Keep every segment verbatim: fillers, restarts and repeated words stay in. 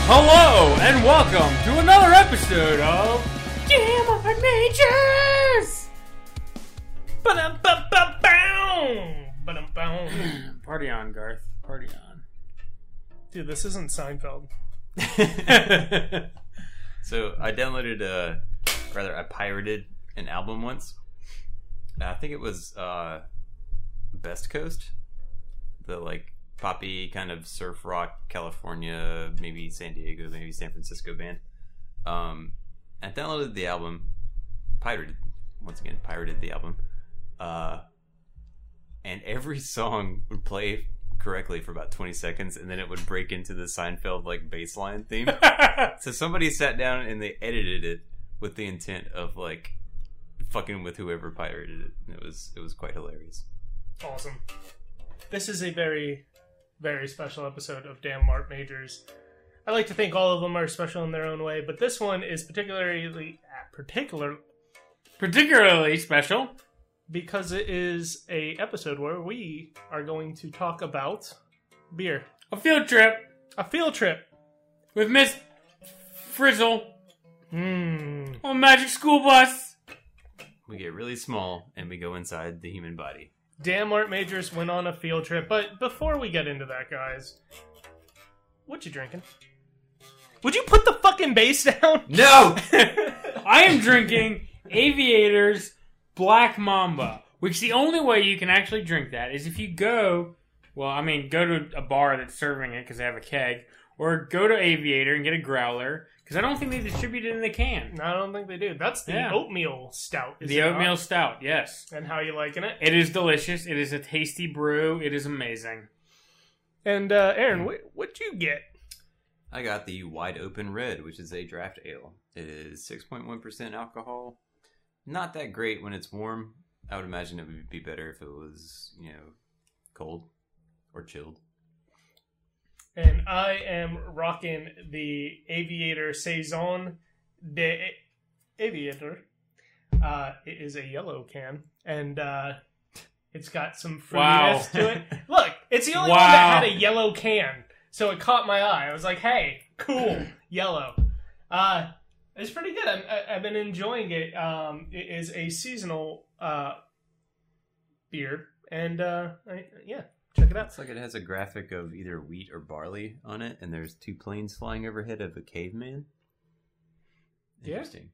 Hello and welcome to another episode of Damn Art Majors! Ba-dum-bum-bum-bow! Ba-dum-bum. Party on, Garth. Party on. Dude, this isn't Seinfeld. So I downloaded, uh, rather I pirated an album once. I think it was uh, Best Coast, the like poppy kind of surf rock California, maybe San Diego, maybe San Francisco band. Um, I downloaded the album, pirated once again, pirated the album, uh, and every song would play correctly for about twenty seconds, and then it would break into the Seinfeld like bass line theme. So somebody sat down and they edited it with the intent of like fucking with whoever pirated it. And it was it was quite hilarious. Awesome. This is a very, very special episode of Damn Art Majors. I like to think all of them are special in their own way, but this one is particularly particular Particularly special because it is a episode where we are going to talk about beer. a field trip A field trip. with Miss Frizzle Mmm. on Magic School Bus. We get really small and we go inside the human body. Damn Art Majors went on a field trip, but before we get into that, guys, what you drinking? Would you put the fucking bass down? No! I am drinking Aviator's Black Mamba, which the only way you can actually drink that is if you go, well, I mean, go to a bar that's serving it because they have a keg, or go to Aviator and get a growler, because I don't think they distribute it in the can. No, I don't think they do. That's the Yeah. oatmeal stout. Is The it oatmeal not? stout, yes. And how you liking it? It is delicious. It is a tasty brew. It is amazing. And uh, Aaron, what what'd you get? I got the Wide Open Red, which is a draft ale. It is six point one percent alcohol. Not that great when it's warm. I would imagine it would be better if it was, you know, cold or chilled. And I am rocking the Aviator Saison de Aviator. Uh, it is a yellow can, and uh, it's got some fruitiness Wow. to it. Look, it's the only Wow. one that had a yellow can, so it caught my eye. I was like, "Hey, cool, yellow." Uh, it's pretty good. I'm, I, I've been enjoying it. Um, it is a seasonal uh, beer, and uh, I, yeah, check it out. It's like it has a graphic of either wheat or barley on it, and there's two planes flying overhead of a caveman. Yeah. Interesting.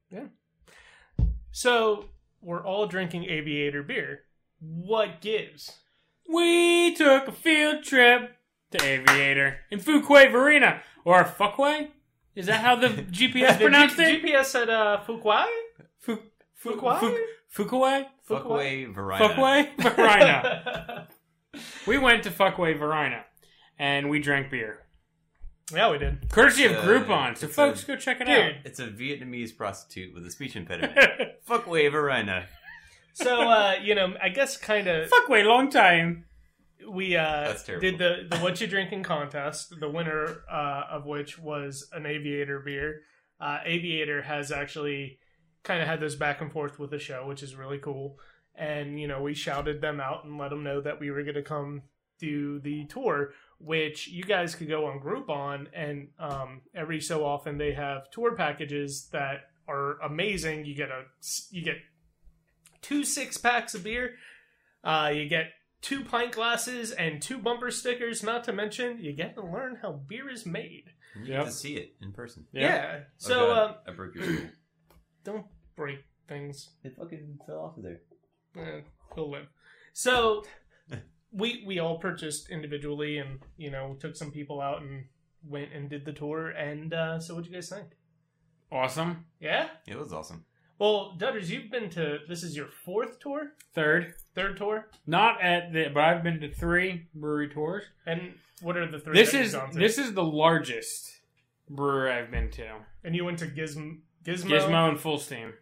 So we're all drinking Aviator beer. What gives? We took a field trip to Aviator in Fuquay Varina. Or Fuquay? Is that how the G P S The pronounced G- it? GPS said uh, Fuquay? Fu- fu- Fuquay? fu- Fuquay? Fuckway Varina. Fuquay Varina. We went to Fuquay Varina, and we drank beer. Yeah, we did. Courtesy of Uh, Groupon, so it's folks a- go check it Dude. It's a Vietnamese prostitute with a speech impediment. Fuckway Varina. So, uh, you know, I guess kind of out. Fuquay, long time. we uh, That's terrible. did the, the What You Drinking contest, the winner uh, of which was an Aviator beer. Uh, Aviator has actually kind of had this back and forth with the show, which is really cool. And, you know, we shouted them out and let them know that we were going to come do the tour, which you guys could go on Groupon, and um, every so often they have tour packages that are amazing. You get a you get two six packs of beer, uh, you get two pint glasses and two bumper stickers. Not to mention, you get to learn how beer is made. You Yep. get to see it in person. Yeah. Oh, So God, um, I broke your stool. don't break things. It fucking fell off of there. Eh, he'll live. So we we all purchased individually, and you know took some people out and went and did the tour. And uh, so, what'd you guys think? Awesome. Yeah. It was awesome. Well, Dutters, you've been to this is your fourth tour, Third. third tour, Not at the, but I've been to three brewery tours. and what are the three? This that you've is gone to? this is the largest brewery I've been to. and you went to Gizmo, Gizmo. Gizmo and Full Steam.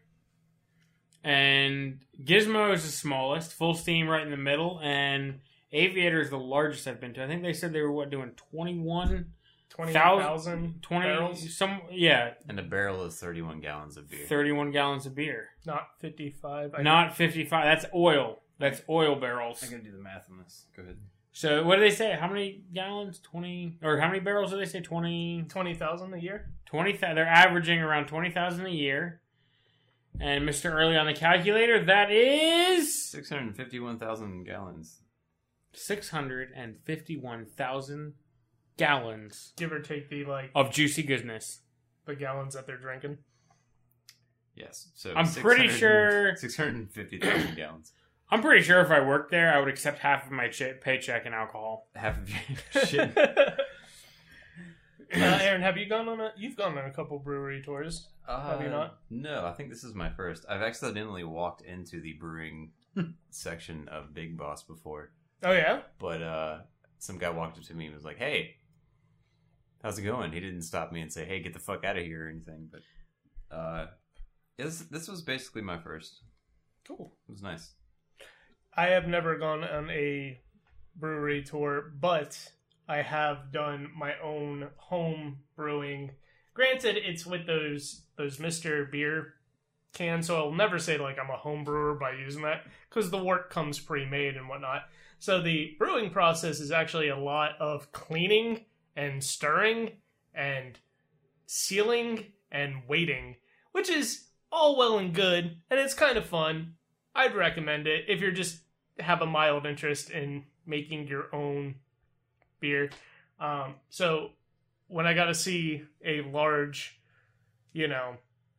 And Gizmo is the smallest, Full Steam right in the middle, and Aviator is the largest I've been to. I think they said they were what doing twenty-one twenty thousand twenty barrels, some yeah, And a barrel is thirty-one gallons of beer. thirty-one gallons of beer. not fifty-five. I Not fifty-five. That's oil. That's oil barrels. I gotta do the math on this. Go ahead. So what do they say? How many gallons? Twenty or how many barrels do they say? Twenty. Twenty thousand a year. Twenty. They're averaging around twenty thousand a year. And Mister Early on the calculator, that is six hundred fifty-one thousand gallons. Six hundred and fifty-one thousand gallons, give or take the like of juicy goodness. The gallons that they're drinking. Yes, so I'm pretty sure six hundred fifty thousand gallons. I'm pretty sure if I worked there, I would accept half of my ch- paycheck in alcohol. Half of your shit. uh, Aaron, have you gone on a? You've gone on a couple brewery tours. Uh, have you not? No, I think this is my first. I've accidentally walked into the brewing section of Big Boss before. Oh yeah, but uh, some guy walked up to me and was like, "Hey, how's it going?" He didn't stop me and say, "Hey, get the fuck out of here" or anything. But uh, this this was basically my first. Cool. It was nice. I have never gone on a brewery tour, but I have done my own home brewing. Granted, it's with those those Mister Beer cans, so I'll never say like I'm a home brewer by using that because the wort comes pre-made and whatnot. So the brewing process is actually a lot of cleaning and stirring and sealing and waiting, which is all well and good, and it's kind of fun. I'd recommend it if you're just have a mild interest in making your own beer. Um, so when I got to see a large, you know,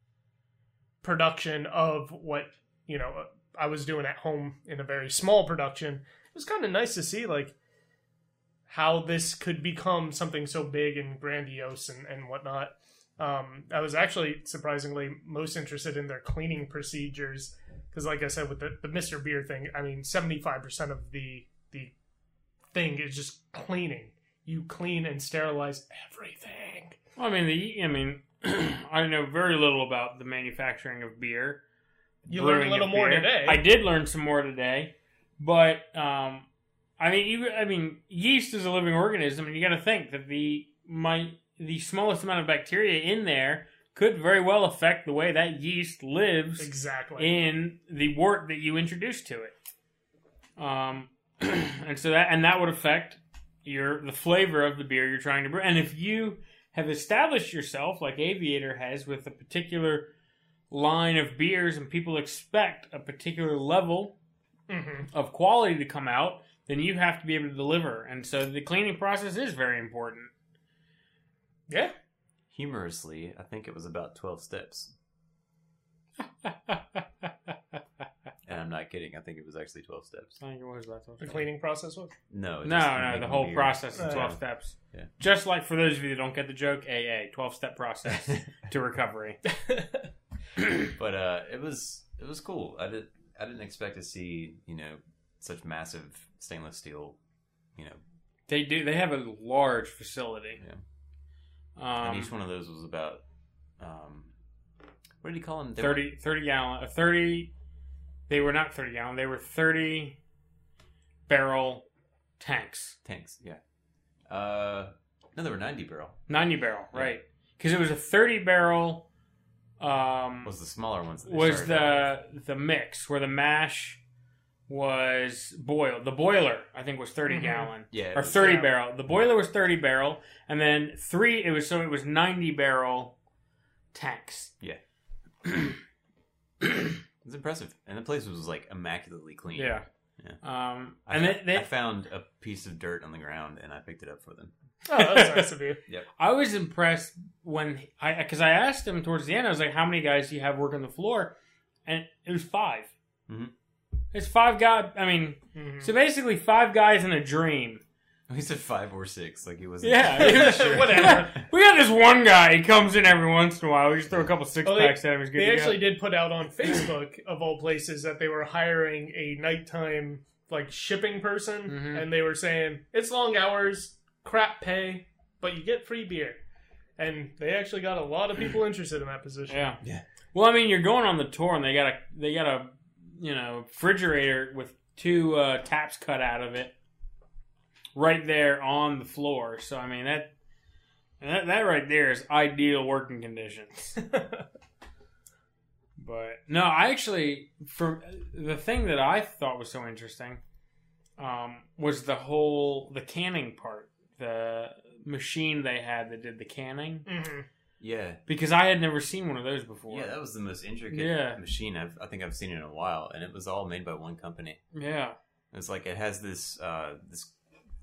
production of what, you know, I was doing at home in a very small production, it was kind of nice to see, like, how this could become something so big and grandiose and, and whatnot. Um, I was actually surprisingly most interested in their cleaning procedures. Because, like I said, with the, the Mister Beer thing, I mean, seventy-five percent of the the thing is just cleaning. You clean and sterilize everything. Well, I mean, the I mean, I know very little about the manufacturing of beer. You learned a little more beer. today. I did learn some more today, but um, I mean, you, I mean, yeast is a living organism, and you got to think that the my the smallest amount of bacteria in there could very well affect the way that yeast lives exactly in the wort that you introduce to it. Um, and so that and that would affect your the flavor of the beer you're trying to brew. And if you have established yourself, like Aviator has, with a particular line of beers, and people expect a particular level mm-hmm. of quality to come out, then you have to be able to deliver. And so the cleaning process is very important. Yeah. Humorously, I think it was about twelve steps. And I'm not kidding. I think it was actually twelve steps. I think it was about twelve The steps. cleaning process was? No. No, just no, making the whole beer. process is Oh, twelve yeah. steps. Yeah. Just like for those of you that don't get the joke, A A, twelve-step process to recovery. But uh, it was it was cool. I did I didn't expect to see, you know, such massive stainless steel, you know. They do. They have a large facility. Yeah. Um, And each one of those was about, um, what did he call them? They thirty, thirty gallon, uh, thirty. They were not thirty gallon. They were thirty barrel tanks. were tanks, yeah. Uh, no, they were ninety barrel. Ninety barrel, Yeah. right? Because it was a thirty barrel. Um, Was the smaller ones. That they was started out the the mix where the mash was boiled. The boiler, I think, was thirty Mhm. gallon with. Yeah. it or was- thirty yeah. barrel. The boiler was thirty barrel, and then three. It was so it was ninety barrel tanks. It was impressive, and the place was like immaculately clean. Yeah. Yeah. Um, I, and fa- they, they, I found a piece of dirt on the ground, and I picked it up for them. Oh, that's nice of you. I was impressed when I because I asked him towards the end. I was like, "How many guys do you have working the floor?" And it was five. Mhm. It's five guys. I mean, Mhm. so basically five guys in a dream. He said five or six, like he was. Yeah, he was- Whatever. We got this one guy. He comes in every once in a while. We just throw a couple six Well, they- packs at him. He's good They to actually go. did put out on Facebook, of all places, that they were hiring a nighttime like shipping person, Mhm. and they were saying it's long hours, crap pay, but you get free beer. And they actually got a lot of people interested in that position. Yeah. Yeah. Well, I mean, you're going on the tour, and they got a they got a you know refrigerator with two uh, taps cut out of it, right there on the floor. So I mean that that, that right there is ideal working conditions. But no, I actually for the thing that I thought was so interesting um, was the whole the canning part, the machine they had that did the canning. Mm-hmm. Yeah. Because I had never seen one of those before. Yeah, that was the most intricate Yeah. machine I've, I think I've seen in a while, and it was all made by one company. Yeah. It's like it has this uh, this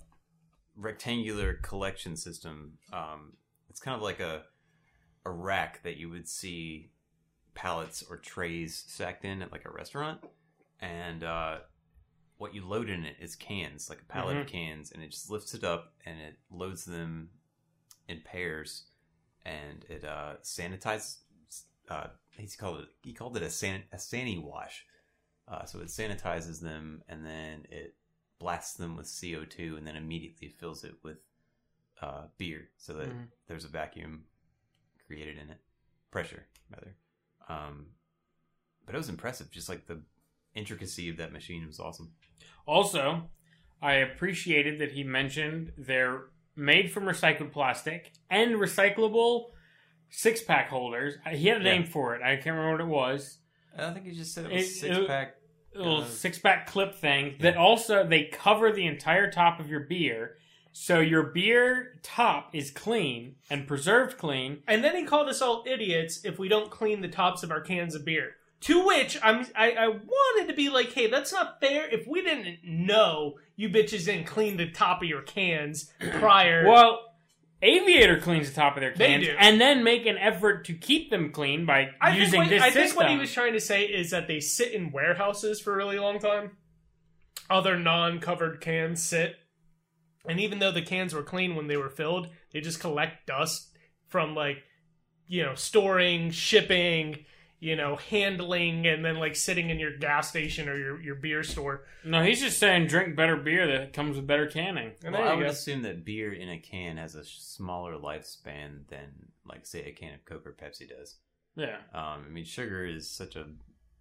rectangular collection system. Um, it's kind of like a a rack that you would see pallets or trays stacked in at like a restaurant, and uh, what you load in it is cans, like a pallet Mhm. of cans, and it just lifts it up and it loads them in pairs, and it uh, sanitizes. Uh, he's called it. He called it a san a sani wash. Uh, so it sanitizes them, and then it blasts them with C O two, and then immediately fills it with uh, beer, so that Mhm. there's a vacuum created in it, pressure rather. Um, but it was impressive, just like the intricacy of that machine was awesome. Also, I appreciated that he mentioned they're made from recycled plastic and recyclable six pack holders. He had a Yeah. name for it. I can't remember what it was. I think you just said it was It- six pack. A little Uh, six pack clip thing that also they cover the entire top of your beer. So your beer top is clean and preserved clean. And then he called us all idiots if we don't clean the tops of our cans of beer. To which I'm, I, I wanted to be like, hey, that's not fair. If we didn't know you bitches didn't clean the top of your cans prior. Well, Aviator cleans the top of their They cans do. and then make an effort to keep them clean by I think using what, this I system. think what he was trying to say is that they sit in warehouses for a really long time. Other non-covered cans sit. And even though the cans were clean when they were filled, they just collect dust from, like, you know, storing, shipping, you know, handling, and then, like, sitting in your gas station or your, your beer store. No, he's just saying drink better beer that comes with better canning. And Well, there I you would go. assume that beer in a can has a smaller lifespan than, like, say, a can of Coke or Pepsi does. Yeah. Um, I mean, sugar is such a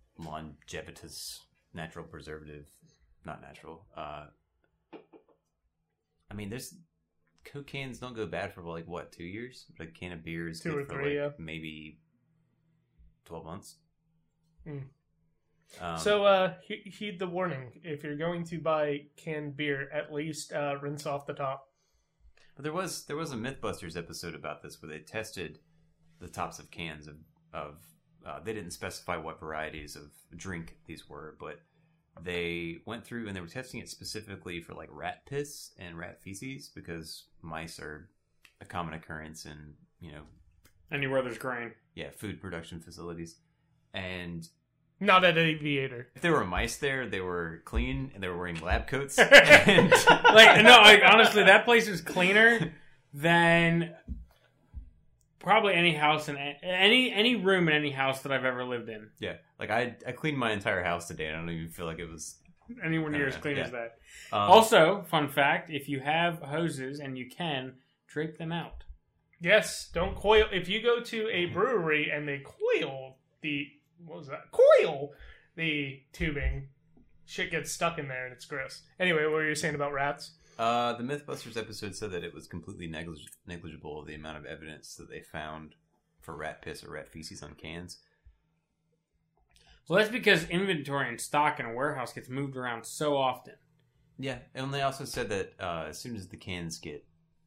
longevitous natural preservative. Not natural. Uh, I mean, there's Coke cans don't go bad for like what two years. But a can of beer is Two good or for three, like yeah. maybe twelve months. Hmm. Um, So, uh, he- heed the warning. If you're going to buy canned beer, at least uh, rinse off the top. but there was there was a MythBusters episode about this where they tested the tops of cans of of. Uh, they didn't specify what varieties of drink these were, but they went through and they were testing it specifically for like rat piss and rat feces because mice are a common occurrence in, you know, Anywhere there's grain. yeah, food production facilities. And Not at Aviator. if there were mice there, they were clean and they were wearing lab coats. and, Like, no, like, honestly, that place is cleaner than probably any house in any any room in any house that I've ever lived in. yeah, like I I cleaned my entire house today and I don't even feel like it was. Anywhere near Uh, as clean yeah. as that. Um, Also, fun fact: if you have hoses and you can drape them out. Yes, don't coil. If you go to a brewery and they coil the... What was that? Coil the tubing. Shit gets stuck in there and it's gross. Anyway, what were you saying about rats? Uh, the MythBusters episode said that it was completely neglig- negligible the amount of evidence that they found for rat piss or rat feces on cans. Well, that's because inventory and stock in a warehouse gets moved around so often. Yeah, and they also said that uh, as soon as the cans get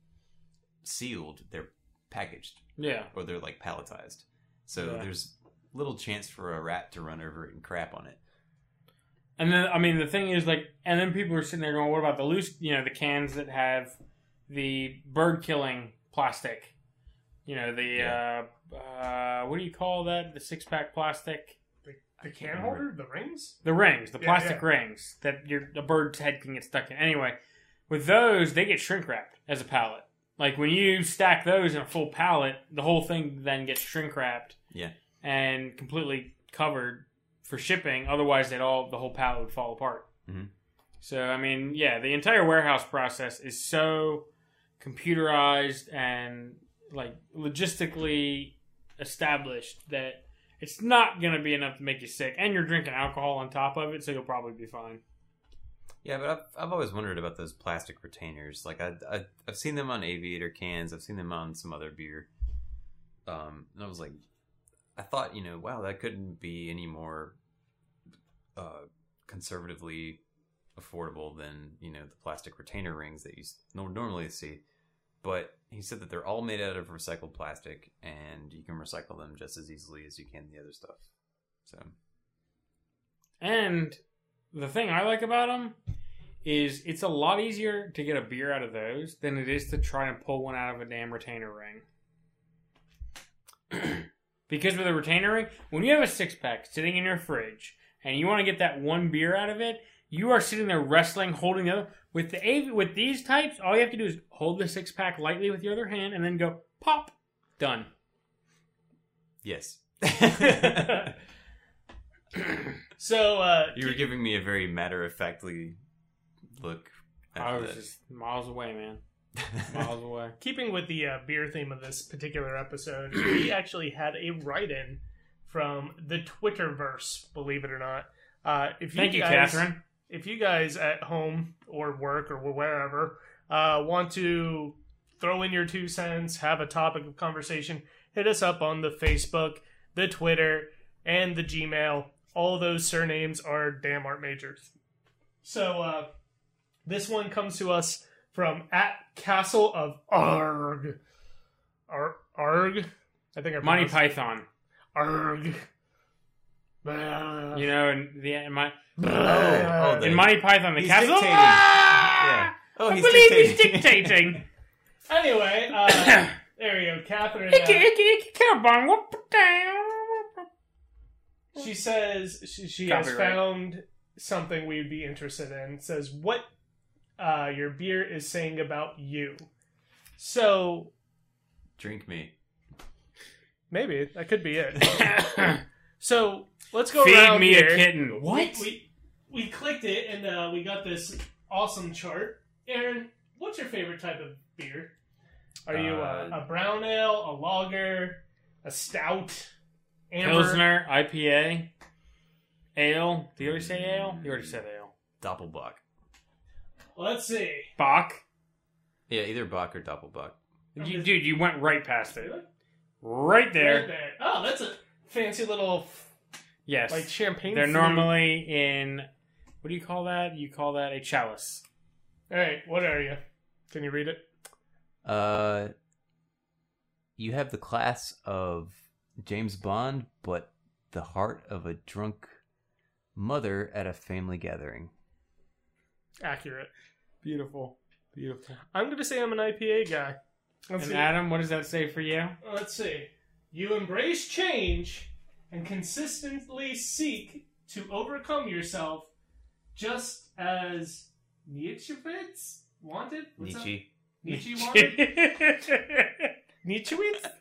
sealed, they're packaged Yeah. or they're like palletized. So Yeah. there's little chance for a rat to run over it and crap on it. And then, I mean, the thing is, like, and then people are sitting there going, what about the loose, you know, the cans that have the bird killing plastic? You know, the, Yeah. uh, uh, what do you call that? The six pack plastic? The, I the can't can remember. holder? The rings? The rings, the Yeah, plastic yeah. rings that your a bird's head can get stuck in. Anyway, with those, they get shrink wrapped as a pallet. Like, when you stack those in a full pallet, the whole thing then gets shrink wrapped. Yeah. And completely covered for shipping. Otherwise, they'd all the whole pallet would fall apart. Mhm. So, I mean, yeah, the entire warehouse process is so computerized and like logistically established that it's not going to be enough to make you sick. And you're drinking alcohol on top of it, so you'll probably be fine. Yeah, but I've, I've always wondered about those plastic retainers. Like, I, I, I've seen them on Aviator cans. I've seen them on some other beer. Um, and I was like, I thought, you know, wow, that couldn't be any more uh, conservatively affordable than, you know, the plastic retainer rings that you s- no- normally see. But he said that they're all made out of recycled plastic, and you can recycle them just as easily as you can the other stuff. So, And the thing I like about them is it's a lot easier to get a beer out of those than it is to try and pull one out of a damn retainer ring. Because with a retainer ring, when you have a six pack sitting in your fridge and you want to get that one beer out of it, you are sitting there wrestling, holding the other. With the A V, with these types, all you have to do is hold the six pack lightly with your other hand and then go pop. Done. yes. So uh, You were giving me a very matter-of-factly look. I after was that. just miles away, man. Miles away. keeping with the uh, beer theme of this particular episode, we actually had a write-in from the Twitterverse, believe it or not. Uh, if Thank you, guys, Catherine. If you guys at home or work or wherever uh, want to throw in your two cents, have a topic of conversation, hit us up on the Facebook, the Twitter, and the Gmail. All of those surnames are Damn Art Majors. So uh, this one comes to us from at Castle of Arg. Ar- Arg? I think I Monty pronounced- Python. Arg. You know, in the in my Oh, oh, in the- Monty Python, the he's castle. dictating. Ah! Yeah. Oh, I he's believe dictating. he's dictating. Anyway, uh, there we go. Catherine. Icky, uh, icky, icky, cowbong, whoop down. She says she, she has Copyright. found something we'd be interested in. It says what uh, your beer is saying about you. So Drink me. maybe that could be it. So let's go Feed around me here. a kitten. What? We we clicked it and uh, we got this awesome chart. Aaron, what's your favorite type of beer? Are you Uh, a, a brown ale, a lager, a stout, amber? Pilsner, I P A, ale. Did you already say ale? You already said ale. Doppelbock. Let's see. Bach. Yeah, either Bock or Doppelbock. You, dude, you went right past it. Right there. Right there. Oh, that's a fancy little Yes. like champagne. They're flute. normally in. What do you call that? You call that a chalice. All right, what are you? Can you read it? Uh, you have the class of James Bond, but the heart of a drunk mother at a family gathering. Accurate. Beautiful. Beautiful. I'm going to say I'm an I P A guy. Let's And see. Adam, what does that say for you? Let's see. You embrace change and consistently seek to overcome yourself, just as Nietzsche wanted. What's that? Nietzsche. Nietzsche wanted. Nietzsche.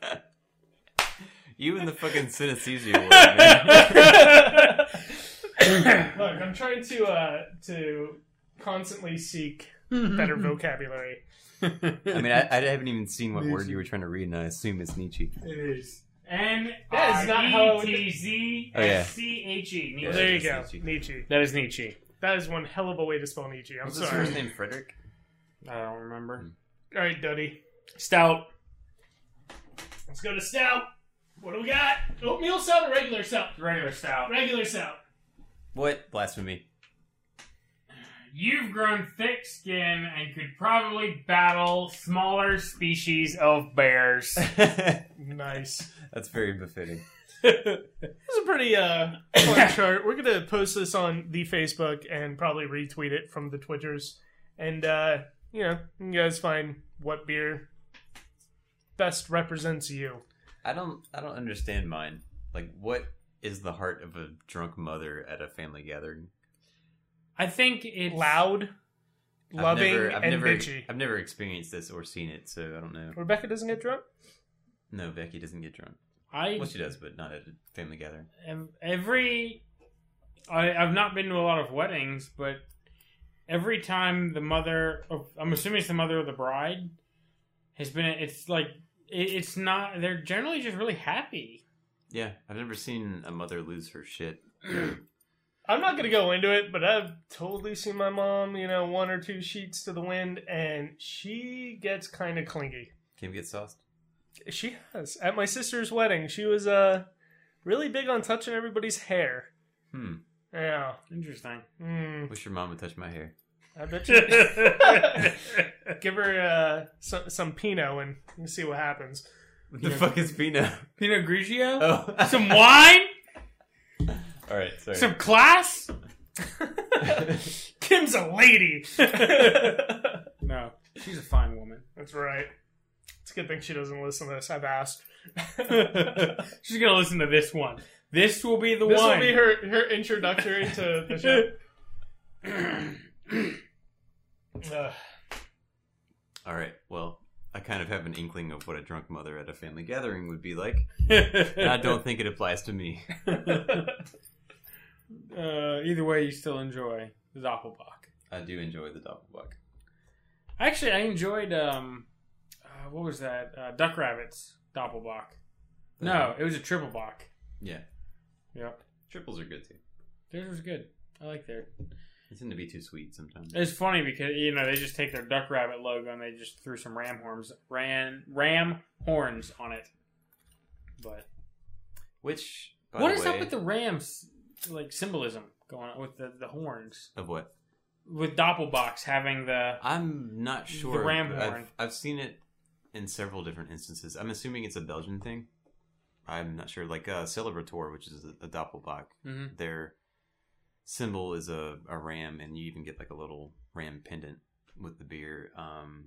You and the fucking synesthesia word, man. Look, I'm trying to uh, to constantly seek better vocabulary. I mean, I, I haven't even seen what word you were trying to read, and I assume it's Nietzsche. It is. N That is not how R it would- E T Z Oh, yeah. S C H E. Yeah. There you it's go, Nietzsche. Nietzsche. That is Nietzsche. That is one hell of a way to spell Nietzsche. I'm What's his sorry. first name? Frederick? I don't remember. All right, Duddy. Stout. Let's go to stout. What do we got? Oatmeal stout or regular stout? Regular stout. Regular stout. What? Blasphemy. You've grown thick skin and could probably battle smaller species of bears. Nice. That's very befitting. This is a pretty uh, fun chart. We're gonna post this on the Facebook and probably retweet it from the Twitters. And uh, you know, you guys find what beer best represents you. I don't. I don't understand mine. Like, what is the heart of a drunk mother at a family gathering? I think it's Loud, I've loving, never, I've and never, bitchy. I've never experienced this or seen it, so I don't know. Rebecca doesn't get drunk. No, Becky doesn't get drunk. I Well, she does, but not at a family gathering. ev- every. I, I've not been to a lot of weddings, but every time the mother, of, I'm assuming it's the mother of the bride, has been. It's like it, it's not. They're generally just really happy. Yeah, I've never seen a mother lose her shit. I'm not gonna go into it, but I've totally seen my mom, you know, one or two sheets to the wind, and she gets kind of clingy. Kim get sauced. She has. At my sister's wedding, she was uh really big on touching everybody's hair. Hmm. Yeah. Interesting. Mm, Wish your mom would touch my hair. I bet you. Give her uh, some, some Pinot and you see what happens. What the fuck is Pinot? Pinot Grigio? Oh. Some wine? Alright, sorry. Some class? Kim's a lady. No. She's a fine woman. That's right. It's a good thing she doesn't listen to this. I've asked. She's going to listen to this one. This will be the This one. will be her, her introductory to the show. Ugh. Alright, well, I kind of have an inkling of what a drunk mother at a family gathering would be like. And I don't think it applies to me. Uh, either way, you still enjoy the Doppelbock. I do enjoy the Doppelbock. Actually, I enjoyed, um, uh, what was that? Uh, Duck Rabbit's Doppelbock. No, it was a triple bock. Yeah. Yep. Triples are good too. Theirs was good. I like theirs. They tend to be too sweet sometimes. It's funny because, you know, they just take their Duck Rabbit logo and they just threw some ram horns, ran, ram horns on it. But Which, by what the is way, up with the rams, like, symbolism going on with the, the horns? of what? With Doppelbocks having the... I'm not sure. The ram I've, horn. I've seen it in several different instances. I'm assuming it's a Belgian thing. I'm not sure. Like uh, Celebrator, which is a, a Doppelbock, hmm their symbol is a, a ram, and you even get like a little ram pendant with the beer. Um,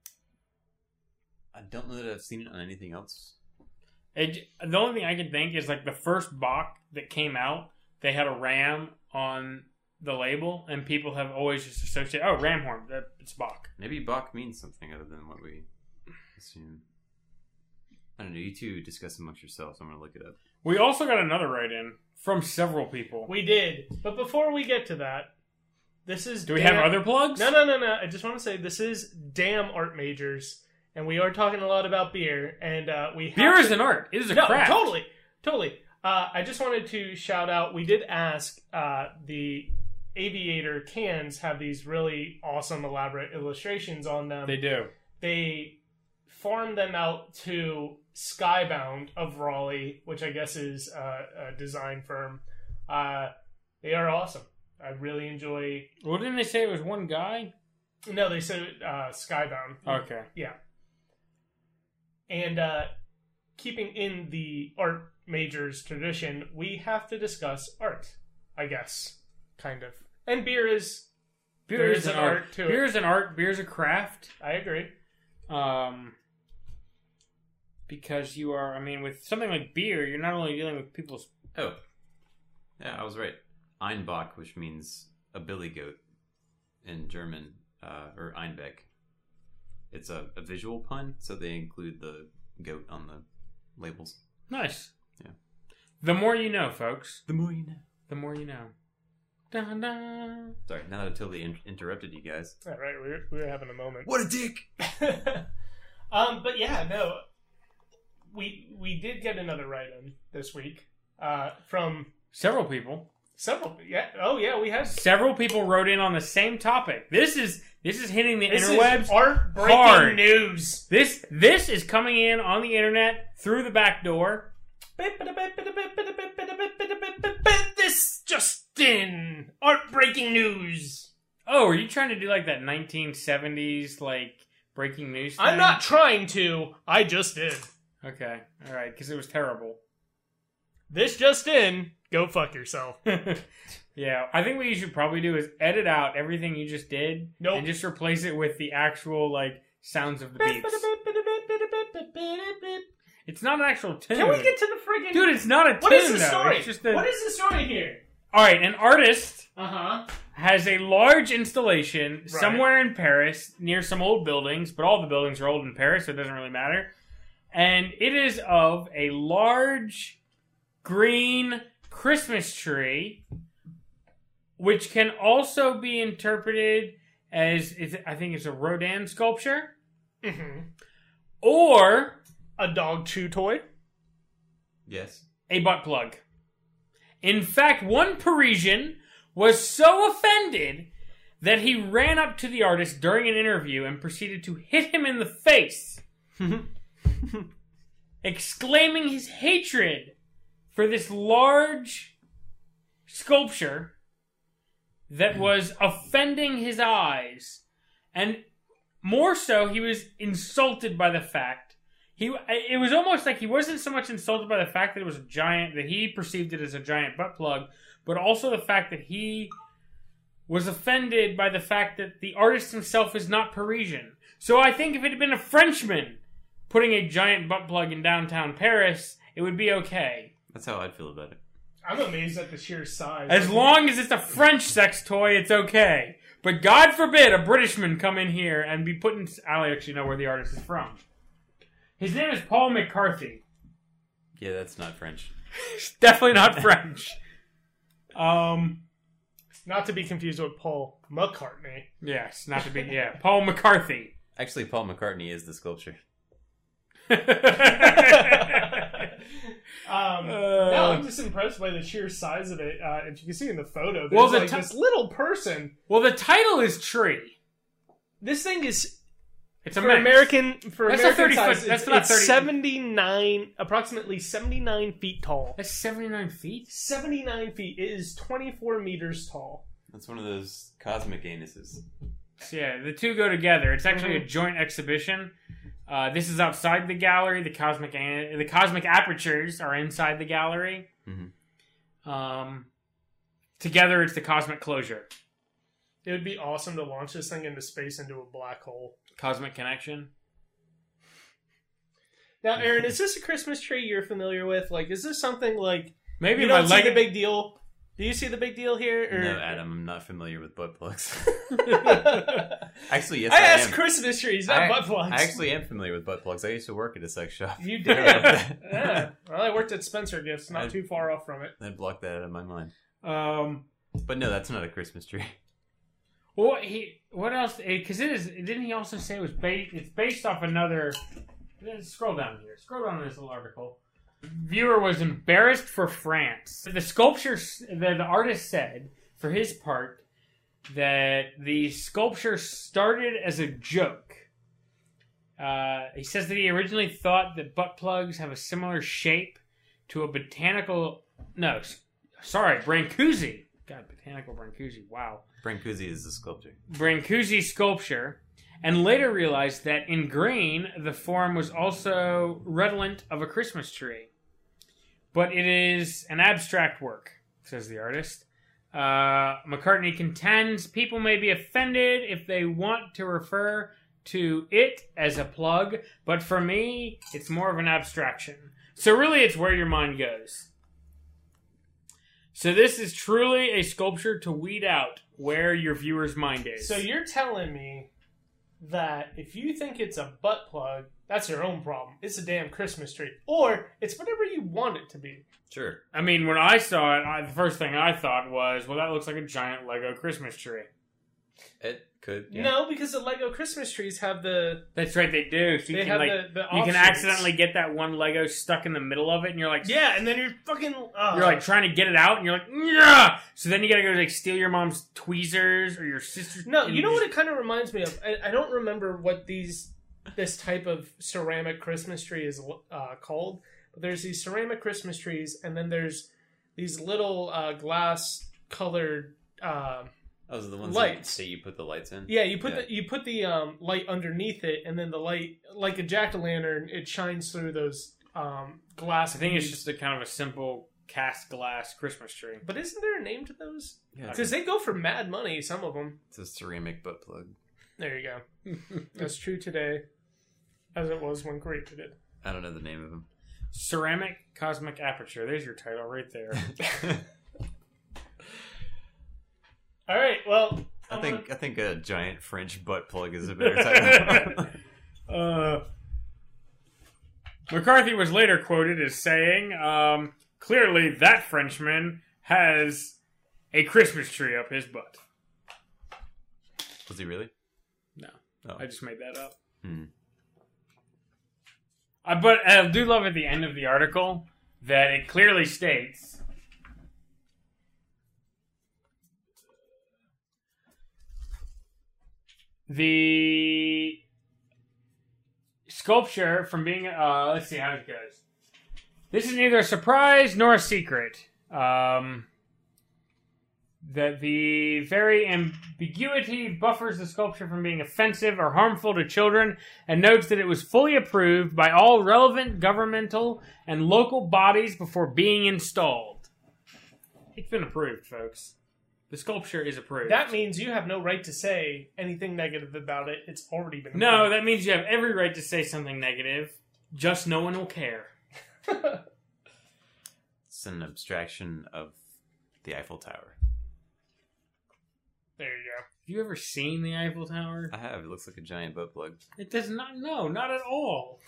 I don't know that I've seen it on anything else. It, the only thing I can think is, like, the first Bock that came out, they had a ram on the label, and people have always just associated, oh, ram horn, that, it's Bock. Maybe Bock means something other than what we assume. I don't know. You two discuss amongst yourselves. I'm going to look it up. We also got another write-in from several people. We did. But before we get to that, this is... Do we damn- have other plugs? No, no, no, no. I just want to say this is Damn Art Majors, and we are talking a lot about beer, and uh, we have Beer to- is an art. It is a no, craft. totally, totally. Uh, I just wanted to shout out, we did ask, uh, the Aviator cans have these really awesome, elaborate illustrations on them. They do. They farmed them out to Skybound of Raleigh, which I guess is uh, a design firm. Uh, they are awesome. I really enjoy... Well, didn't they say it was one guy? No, they said uh, Skybound. Okay. Yeah. And uh, keeping in the art majors tradition, we have to discuss art, I guess. Kind of. And beer is... Beer There is is an an art. art to it. Beer is an art. Beer is a craft. I agree. Um, because you are, I mean, with something like beer, you're not only dealing with people's... Oh. Yeah, I was right. Einbach, which means a billy goat in German, uh, or Einbeck. It's a, a visual pun, so they include the goat on the labels. Nice. Yeah. The more you know, folks. The more you know. The more you know. Dun, dun. Sorry, now that I totally in- interrupted you guys. All right, we were, we were having a moment. What a dick! um, but yeah, no, we we did get another write-in this week uh, from Several people. several. Yeah, oh yeah, we had Several people wrote in on the same topic. This is this is hitting the this interwebs. is art breaking hard. news. This this is coming in on the internet through the back door. This just in art breaking news. Oh, are you trying to do like that nineteen seventies like breaking news thing? I'm not trying to. I just did. Okay, all right, because it was terrible. This just in. Go fuck yourself. Yeah, I think what you should probably do is edit out everything you just did Nope. and just replace it with the actual like sounds of the beeps. It's not an actual tune. Can we get to the friggin' Dude, it's not a tune. What is the though. story? It's just a... What is the story here? All right, an artist Uh huh. has a large installation somewhere in Paris near some old buildings, but all the buildings are old in Paris, so it doesn't really matter. And it is of a large green Christmas tree, which can also be interpreted as, I think it's a Rodin sculpture, Mm-hmm. or A dog chew toy. Yes. a butt plug. In fact, one Parisian was so offended that he ran up to the artist during an interview and proceeded to hit him in the face, exclaiming his hatred for this large sculpture that was offending his eyes, and more so, he was insulted by the fact he. It was almost like he wasn't so much insulted by the fact that it was a giant, that he perceived it as a giant butt plug, but also the fact that he was offended by the fact that the artist himself is not Parisian. So I think if it had been a Frenchman putting a giant butt plug in downtown Paris, it would be okay. That's how I'd feel about it. I'm amazed at the sheer size. As long as it's a French sex toy, it's okay. But God forbid a Britishman come in here and be putting... I actually know where the artist is from. His name is Paul McCarthy. Yeah, that's not French. It's definitely not French. Um, Not to be confused with Paul McCartney. yes, not to be... Yeah, Paul McCarthy. Actually, Paul McCartney is the sculpture. Um, Uh, no, I'm just impressed by the sheer size of it. Uh, if you can see in the photo, there's Well, the like ti- this little person. Well, the title is Tree. This thing is It's a for mix. American for That's a American thirty size. foot- that's it's not it's thirty seventy-nine, approximately seventy-nine feet tall. That's seventy-nine feet? seventy-nine feet. It is twenty-four meters tall. That's one of those cosmic anuses. So, yeah, the two go together. It's actually Mhm. a joint exhibition. Uh, this is outside the gallery. The cosmic the cosmic apertures are inside the gallery. Mm-hmm. Um, together, it's the cosmic closure. It would be awesome to launch this thing into space into a black hole. Cosmic connection. Now, Aaron, is this a Christmas tree you're familiar with? Like, is this something like Maybe you my don't see leg. the big deal? Do you see the big deal here? Or... No, Adam, I'm not familiar with butt plugs. Actually, yes, I I, asked am. Christmas trees, not I, butt plugs. I actually am familiar with butt plugs. I used to work at a sex shop. You did. Yeah. Well, I worked at Spencer Gifts, not I- too far off from it. I blocked that out of my mind. Um. But no, that's not a Christmas tree. Well, he. What else? Because it is. Didn't he also say it was based? It's based off another. Scroll down here. Scroll down this little article. Viewer was embarrassed for France. The sculpture, the, the artist said, for his part, that the sculpture started as a joke. Uh, he says that he originally thought that butt plugs have a similar shape to a botanical... No, s- sorry, Brancusi. God, botanical Brancusi, wow. Brancusi is the sculpture. Brancusi sculpture, and later realized that in green, the form was also redolent of a Christmas tree. But it is an abstract work, says the artist. Uh, McCartney contends people may be offended if they want to refer to it as a plug, but for me, it's more of an abstraction. So really, it's where your mind goes. So this is truly a sculpture to weed out where your viewer's mind is. So you're telling me that if you think it's a butt plug, that's your own problem. It's a damn Christmas tree. Or it's whatever you want it to be. Sure. I mean, when I saw it, I, the first thing I thought was, well, that looks like a giant Lego Christmas tree. It could. Yeah. No, because the Lego Christmas trees have the... That's right, they do. So you They can have like, the, the you can offshoots. accidentally get that one Lego stuck in the middle of it, and you're like, Yeah, and then you're fucking... Uh, you're like trying to get it out, and you're like, yeah. So then you gotta go like steal your mom's tweezers or your sister's. No, and you know just- what it kind of reminds me of? I, I don't remember what these this type of ceramic Christmas tree is uh, called, but there's these ceramic Christmas trees, and then there's these little uh, glass colored. Uh, Those are the ones Lights. that you put the lights in? yeah, you put Yeah. the you put the um, light underneath it, and then the light, like a jack o' lantern, it shines through those um, glass. I think it's beads. just a kind of a simple cast glass Christmas tree. But isn't there a name to those? Yeah. Because they go for mad money. Some of them. It's a ceramic butt plug. There you go. That's true today, as it was when created it. I don't know the name of them. Ceramic Cosmic Aperture. There's your title right there. All right. Well, I I'm think gonna- I think a giant French butt plug is a better title. uh, McCarthy was later quoted as saying, um, clearly that Frenchman has a Christmas tree up his butt. Was he really? No. Oh. I just made that up. Hmm. Uh, but I do love at the end of the article that it clearly states the sculpture from being, uh, let's see how it goes. This is neither a surprise nor a secret. Um, that the very ambiguity buffers the sculpture from being offensive or harmful to children, and notes that it was fully approved by all relevant governmental and local bodies before being installed. It's been approved, folks. The sculpture is approved. That means you have no right to say anything negative about it. It's already been No, approved. that means you have every right to say something negative. Just no one will care. It's an abstraction of the Eiffel Tower. There you go. Have you ever seen the Eiffel Tower? I have. It looks like a giant butt plug. It does not. No, not at all.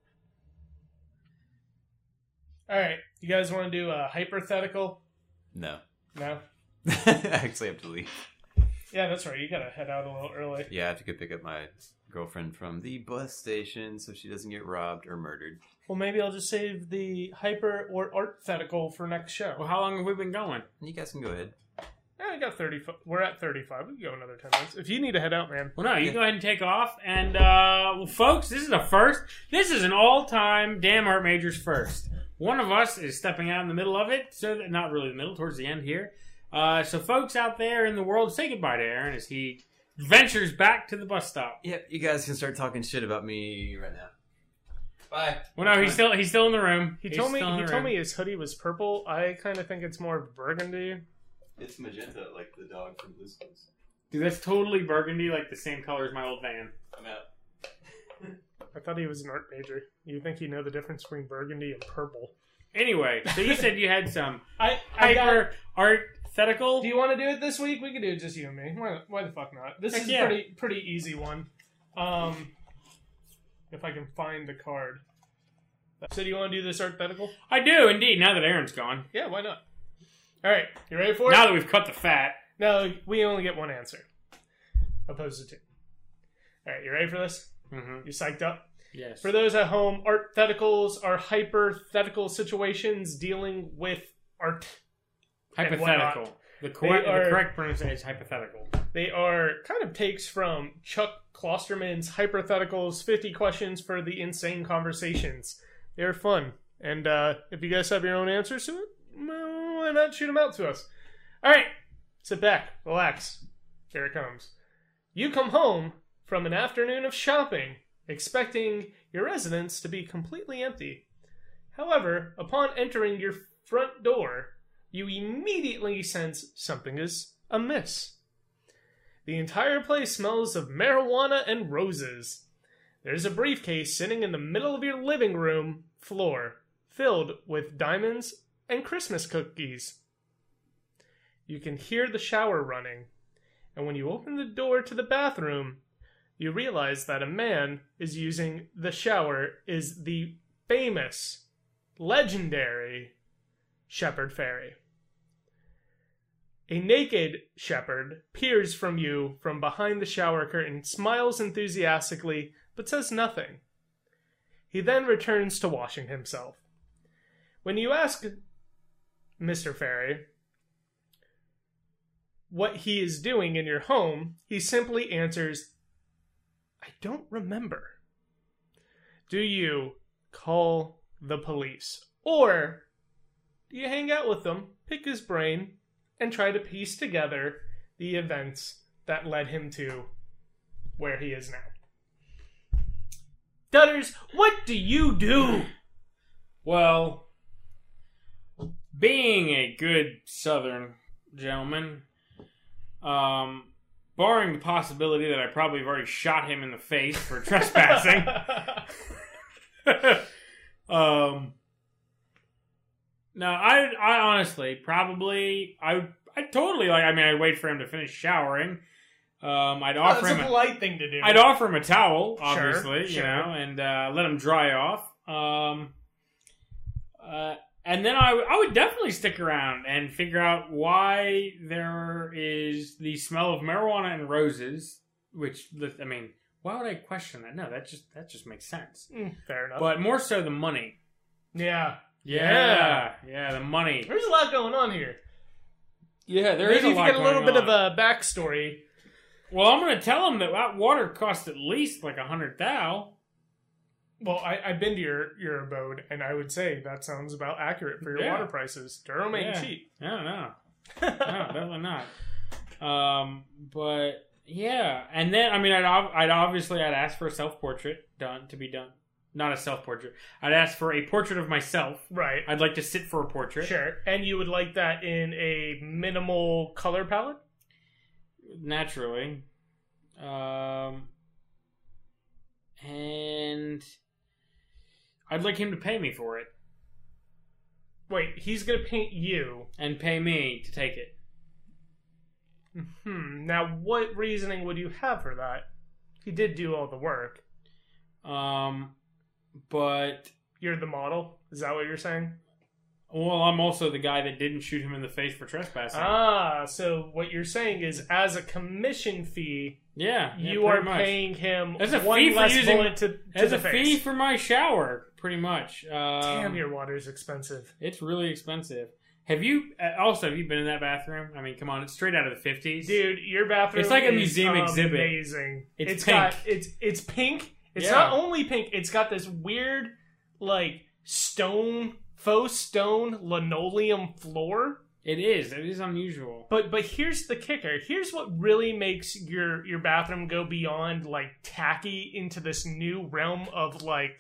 All right. You guys want to do a hypothetical? No. No? I actually have to leave. Yeah, that's right. You got to head out a little early. Yeah, I have to go pick up my girlfriend from the bus station so she doesn't get robbed or murdered. Well, maybe I'll just save the hyper or artthetical for next show. Well, how long have we been going? You guys can go ahead. Yeah, I got thirty. We're at thirty-five. We can go another ten minutes. If you need to head out, man. Well, no, you go ahead and take off. And, uh, well, folks, this is a first. This is an all-time Damn Art Majors first. One of us is stepping out in the middle of it, so that, not really the middle, towards the end here. Uh, so, folks out there in the world, say goodbye to Aaron as he ventures back to the bus stop. Yep, you guys can start talking shit about me right now. Bye. Well, no, he's still he's still in the room. He He's told me still in he the told room. me his hoodie was purple. I kind of think it's more burgundy. It's magenta, like the dog from Blue's Clues. Dude, that's totally burgundy, like the same color as my old van. I'm out. I thought he was an art major. You think he'd know the difference between burgundy and purple? Anyway, so you said you had some I, I got, hyper artthetical. do you want to do it this week? We can do it just you and me. Why, why the fuck not? This Heck is yeah. a pretty pretty easy one. Um, if I can find the card. So do you want to do this artthetical? I do indeed. Now that Aaron's gone, Yeah, why not? All right, you ready for it? now that we've cut the fat, No, we only get one answer, opposed to two. All right, you ready for this? mm-hmm. You psyched up? Yes. For those at home, arttheticals are hypothetical situations dealing with art. and whatnot. Hypothetical. The correct, They are- the correct pronunciation is hypothetical. They are kind of takes from Chuck Klosterman's Hypotheticals fifty Questions for the Insane Conversations. They're fun. And uh, if you guys have your own answers to it, well, why not shoot them out to us? All right, sit back, relax. Here it comes. You come home from an afternoon of shopping, expecting your residence to be completely empty. However, upon entering your front door, you immediately sense something is amiss. The entire place smells of marijuana and roses. There's a briefcase sitting in the middle of your living room floor, filled with diamonds and Christmas cookies. You can hear the shower running, and when you open the door to the bathroom, you realize that a man is using the shower is the famous, legendary Shepard Fairey. A naked shepherd peers from you from behind the shower curtain, smiles enthusiastically, but says nothing. He then returns to washing himself. When you ask Mister Fairey what he is doing in your home, he simply answers, I don't remember. Do you call the police? Or do you hang out with them, pick his brain, and try to piece together the events that led him to where he is now? Dutters, what do you do? Well, being a good Southern gentleman, um, barring the possibility that I probably have already shot him in the face for trespassing, um, no, I, I honestly probably, I, I totally like. I mean, I'd wait for him to finish showering. Um, I'd Oh, offer that's him a a, polite thing to do. I'd offer him a towel, Sure, obviously, you sure. know, and uh, let him dry off. Um, uh, and then I, I would definitely stick around and figure out why there is the smell of marijuana and roses. Which, I mean, why would I question that? No, that just that just makes sense. Mm, fair enough. But more so the money. yeah. Yeah, yeah, the money. There's a lot going on here. Yeah, there Maybe is a if you lot get a little going bit on. of a backstory. Well, I'm going to tell him that that water costs at least like a hundred thou. Well, I, I've been to your, your abode, and I would say that sounds about accurate for your Yeah. water prices. Durham ain't Yeah. cheap. I don't know. No, definitely not. Um, but yeah, and then I mean, I'd I'd obviously I'd ask for a self portrait done to be done. Not a self portrait. I'd ask for a portrait of myself. Right. I'd like to sit for a portrait. Sure. And you would like that in a minimal color palette? Naturally. Um, and I'd like him to pay me for it. Wait, he's going to paint you. And pay me to take it. Hmm. Now, what reasoning would you have for that? He did do all the work. Um, but... You're the model? Is that what you're saying? Well, I'm also the guy that didn't shoot him in the face for trespassing. Ah, so what you're saying is, as a commission fee, yeah, yeah you are much. paying him As a one fee for less using, bullet to, to as the a face. fee for my shower, pretty much. Um, Damn, your water's expensive. It's really expensive. Have you uh, also have you been in that bathroom? I mean, come on, it's straight out of the fifties, dude. Your bathroom, it's like a is museum exhibit. Amazing. It's, it's pink. got it's it's pink. It's Yeah. not only pink. It's got this weird like stone, faux stone linoleum floor. It is. It is unusual. But but here's the kicker. Here's what really makes your your bathroom go beyond like tacky into this new realm of like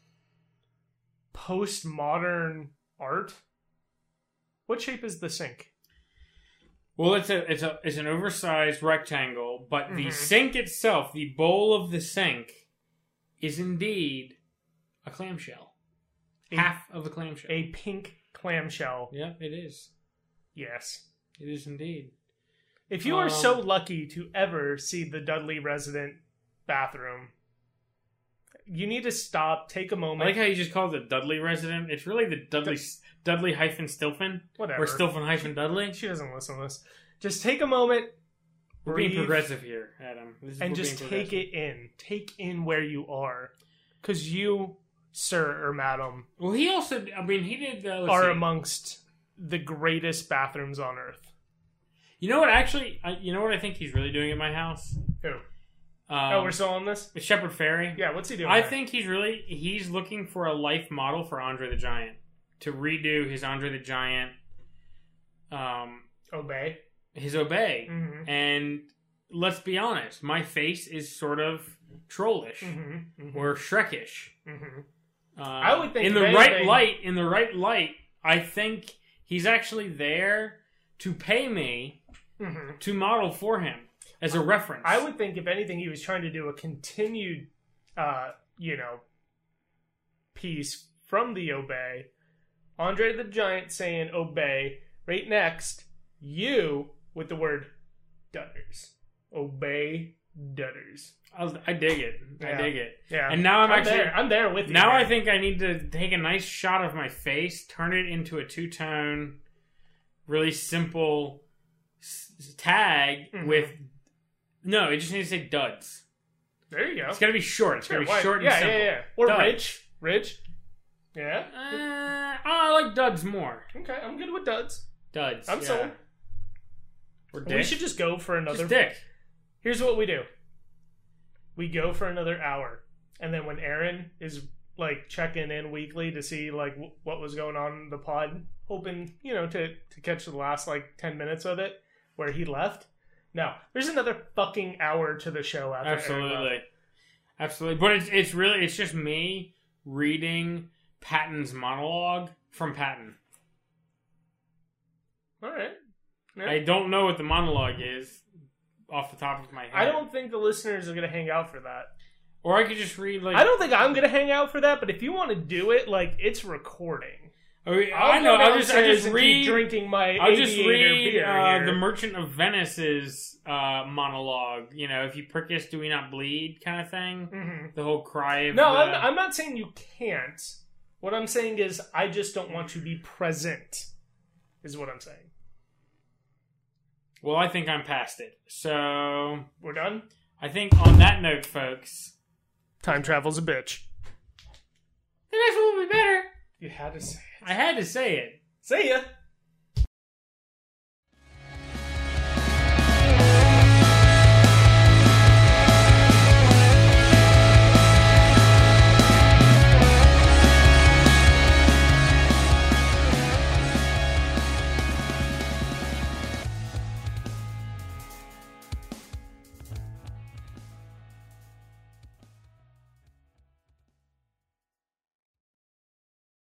postmodern art. What shape is the sink? Well, it's a it's a it's an oversized rectangle, but the Mhm. sink itself, the bowl of the sink, is indeed a clamshell. A- Half of a clamshell. A pink clamshell. Yeah, it is. Yes. It is indeed. If you are Um, so lucky to ever see the Dudley resident bathroom, you need to stop, take a I moment. like how you just called it Dudley resident. It's really the Dudley Dudley hyphen Stilfen Whatever. or Stilfen hyphen Dudley. She doesn't listen to this. Just take a moment, We're breathe, being progressive here, Adam. This is, and we're just being take progressive. it in. Take in where you are. Because you, sir or madam, Well, he also. I mean, he did. Uh, let's are see. amongst the greatest bathrooms on earth. You know what? Actually, I, you know what I think he's really doing at my house. Who? Um, oh, we're still on this? Shepherd Ferry. Yeah, what's he doing? I there? think he's really he's looking for a life model for Andre the Giant to redo his Andre the Giant, um, Obey. his Obey. Mm-hmm. And let's be honest, my face is sort of trollish Mm-hmm. Mm-hmm. or Shrekish. Mm-hmm. Uh, I would think in if the right anything- light. In the right light, I think he's actually there to pay me Mm-hmm. to model for him as a reference. I would think, if anything, he was trying to do a continued, uh, you know, piece from the Obey. Andre the Giant saying Obey. Right next, you with the word Dudders. Obey Dudders. I, was, I dig it. I Yeah. dig it. Yeah. And now I'm, I'm actually there. I'm there with you. now man. I think I need to take a nice shot of my face, turn it into a two tone, really simple s- tag Mhm. with. No, it just needs to say Duds. There you go. It's got to be short. It's got to be why- short and yeah, simple. yeah, yeah. Or Duds. Rich. Rich. Yeah. Uh, I like Duds more. Okay, I'm good with Duds. Duds. I'm yeah. sold. Or We Dick. should just go for another. Just Dick. Here's what we do. We go for another hour, and then when Aaron is like checking in weekly to see like w- what was going on in the pod, hoping you know to to catch the last like ten minutes of it where he left. No, there's another fucking hour to the show after Aaron Absolutely. left. Absolutely. But it's it's really it's just me reading Patton's monologue from Patton. All right. Yeah. I don't know what the monologue is off the top of my head. I don't think the listeners are gonna hang out for that. Or I could just read like I don't think I'm gonna hang out for that. But if you want to do it, like it's recording. I, mean, I'll I know. go I'll just I downstairs just and read. keep drinking my I'll just Aviator read beer uh, here. the Merchant of Venice's uh, monologue. You know, if you prick us, do we not bleed? Kind of thing. Mhm. The whole cry of No, the- I'm, I'm not saying you can't. What I'm saying is I just don't want to be present, is what I'm saying. Well, I think I'm past it. So We're done? I think on that note, folks, Time travel's a bitch. the next one will be better. You had to say it. I had to say it. See ya!